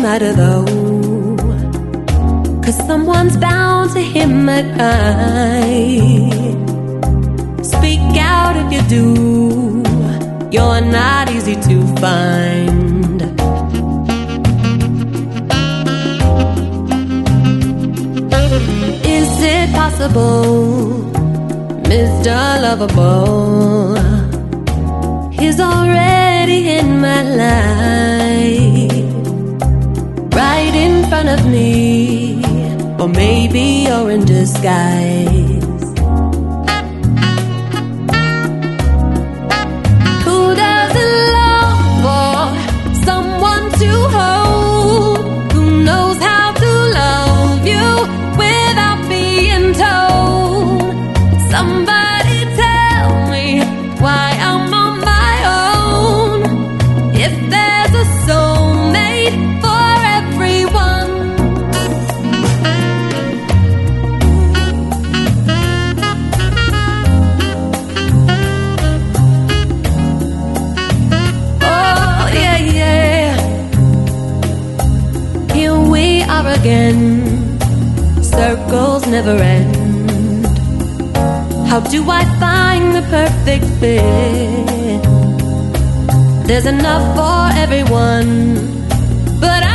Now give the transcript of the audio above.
matter though, 'cause someone's bound to hear my cry. Speak out if you do, you're not easy to find. Is it possible, Mr. Lovable, he's already in my life, right in front of me, or maybe you're in disguise. Who doesn't long for someone to hold, who knows how to love you without being told? Somebody tell me why I'm on my own, if there's a soulmate for everyone. Oh yeah, yeah. Here we are again, circles never end. How do I find the perfect fit? There's enough for everyone, but